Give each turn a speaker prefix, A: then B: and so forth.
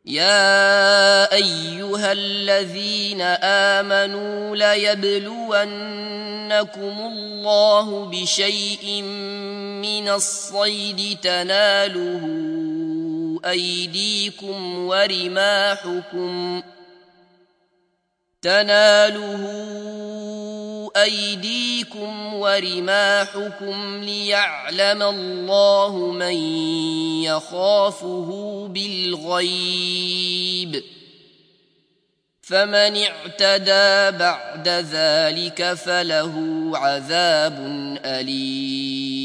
A: يا أيها الذين آمنوا ليبلونكم الله بشيء من الصيد تناله أيديكم ورماحكم ليعلم الله من يخافه بالغيب، فمن اعتدى بعد ذلك فله عذاب أليم.